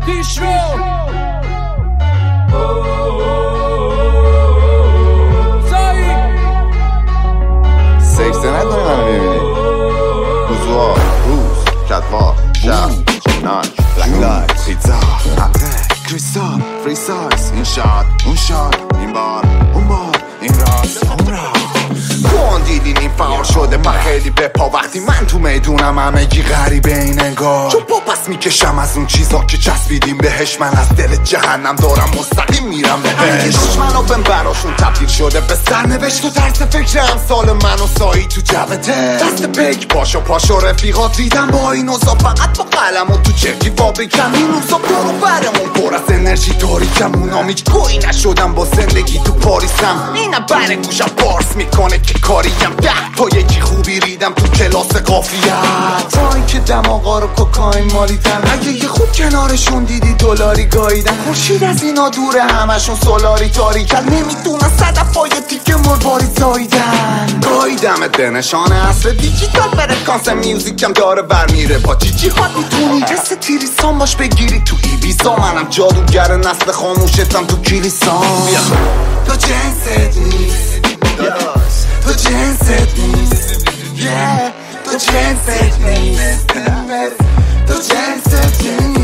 پیش رو سکسه نکنی منو ببینی روزوار روز کتوار شب ناک بلک لایت پیتزا کریستال فری سایز این شاد اون شاد این بار اون بار این راست اون راست کن دیدین این فعال شده من خیلی به پا وقتی من تو میدونم همگی غریبه این انگار چون پا پس میکشم از اون چیزا که چسبیدیم بهش من از دل جهنم دارم مستقیم میرم بهش منو بهم براشون تبدیل شده به سرنوشت و طرز فکر امثال من و سایی تو جبته دست پیک پاشو پاشو رفیقات ریدم با این اوزا فقط با قلم و تو چرکی فابریکم این روزا برو برمون پر از انرژی تاریکم اونام هیچ گویی نشدم با زندگی تو پاریسم اینم بر گوشم پارس میکنه که کاریم ده تا یکی خوبی ریدم تو کلاس قافیت تا این که دماغا رو کوکائین مالیدن اگه یه خوب کنارشون دیدی دلاری گاییدن خورشید از اینا دوره همشون سولاری تاریکن نمیدونن صدفای تیکه مرباری زاییدن گاییدمت به نشان اصل دیجیتال فرکانس میوزیکم داره برمیره با جیجی هات میتونی جست تیریسان باش بگیری تو ایبیزا منم جادوگر نسل خاموشتم تو کلیسان تو جنست نیست تو جنست نیست تو جنست نیست تو جنست نیست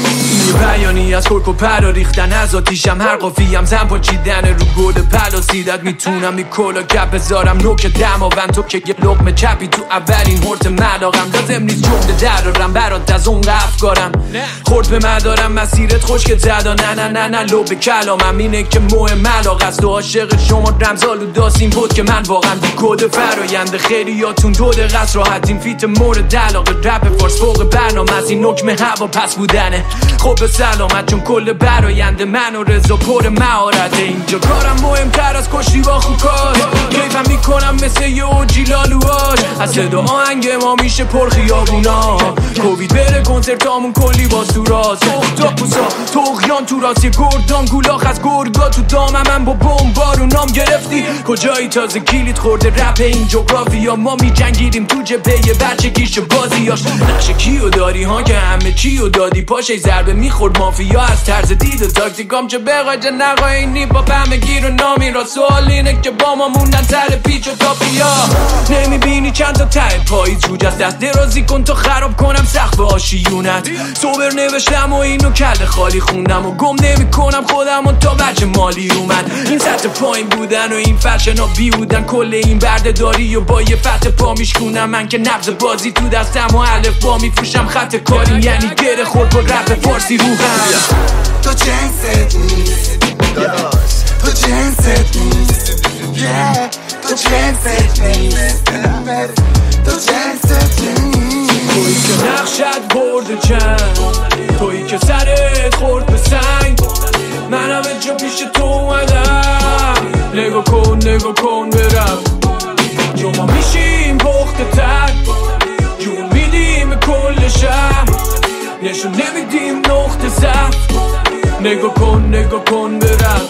بیانی از کرک و پرا ریختن از آتیشم هر قافیم زن پاچیدن رو گل پلا سیدت میتونم بی کلا گپ بذارم نوک دماوند تو که یه لقمه چپی تو اولین هورت ملاقم لازم نیست جمله درارم برات از اون افکارم خورد به مدارم مسیرت خوشک زدا نه لو به کلامم اینه که مهم علاقه است و عاشق شما رمزالو داستین بود که من واقعا بی کد فراینده خیلی یاتون 2 دقیقه است راحتین فیت مورد علاقه رپ فارس فوق برنامه از این نکمه هوا پس بودنه خب سلامت چون کل براینده من و رضا پر مهارته اینجا کارم مهمتر از کشتی با خوکاش کیفم میکنم مثل یه اوجی لالوهاش از صدا آهنگ ما میشه پر خیابونا کووید بره کنسرتامون کلی باز تو راست تا پوسا توغیان تو راست یه گردان گولاخ از گرگا تو دامم من با بمبارو نام گرفتی کجایی تازه کلید خورده رپ این جغرافیا ما میجنگیدیم تو جبهه یه بچه گیش بازیاش نقشه کیو داری ها که همه چیو دادی پاشه ضربه میخورد مافیا از طرز دید و تاکتیکام چه بقای چه نقای نیپا همه گیر و نامی را سوال اینه که با ما موندن سر پیچ و تاپیا نمیبینی چند تا ته پاییز جوج از دست درازی کن تا خراب کنم سقف آشیونت صبر نوشتم و اینو کل خالی خوندم و گم نمی کنم خودم و تا بچه مالی اومد این سطح پایین بودن و این فشن ها بیودن کل این برده داری و با یه فتح پا میشکونم من که نبض بازی تو دستم و الف با میفروشم خط کاریم یعنی گره خورد با رپ فارسی روحم تو جنست نیست تو جنست نیست تو جنست نیست تو جنست نیست تویی که نقشت برده چند تویی که سرت خورد به سنگ من همه جا پیش تو اومدم نگاه کن برم چون ما میشیم پخته تر جون میدیم کل شهر نشون نمیدیم نقطه ضعف نگاه کن برم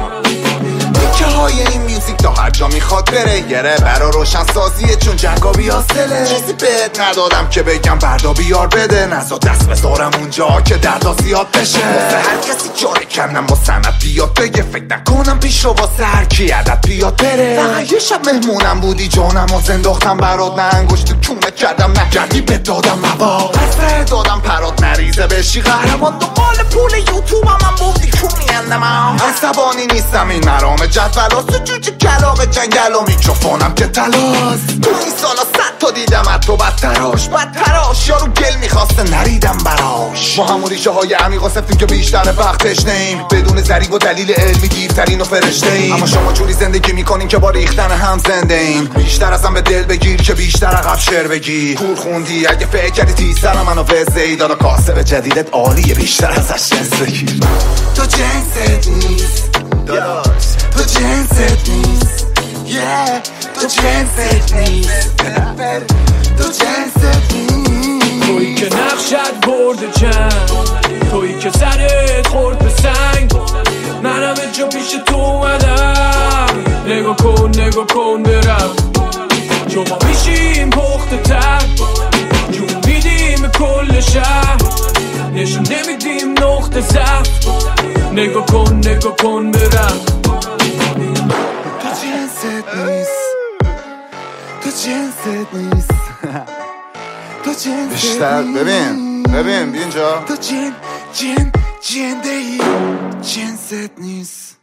که های این میوزیک تا هر جا میخواد بره گره برا روشن سازیه چون جنگا بیاسله چیزی بهت ندادم که بگم بردا بیار بده نزا دست بذارم اونجا که دردا زیاد بشه واسه هر کسی جاره کردم با سنت بیاد بگه فکر نکنم پیش رو واسه هر کی عدد بیاد بره فقط یه شب مهمونم بودی جانم و زنداختم برات نه انگشت تو کونه کردم نگردی به دادم مواد پس دادم پرات نریزه بشی قهرمان دنبال پول یوتیوب هم بودی کونی اندم عصبانی نیستم این مرام جدولاست تو جوجه کلاق جنگل و میکروفونم که تلاس تو این سالا 100 تا دیدم تو بدتراش یارو گل میخواسته نریدم براش ما همون ریشه های عمیقا سفتیم که بیشتر وقتش نیم بدون ذریب و دلیل علمی دیرترین و فرشته ایم اما شما جوری زندگی میکنین که با ریختن هم زنده ایم بیشتر ازم به دل بگیر که بیشتر عقب شعر بگی کور خوندی اگه فکر کردی تیزتر منو وزه ای دادا کاسب جدیدت عالیه بیشتر ازش جنس بگیر تو جنست نیست تو جنست نیست تو جنست نیست تو جنست نیست تویی که نقشت برده چند تویی که سرت خورد به سنگ من همه جا پیش تو اومدم نگاه کن برم چون ما میشیم پخته تر جون میدیم کل شهر نشون نمیدیم نقطه ضعف نگاه کن برم تو جنست نیست تو جنست نیست تو جنست بیشتر ببین بیا اینجا تو جنده ای جنست نیست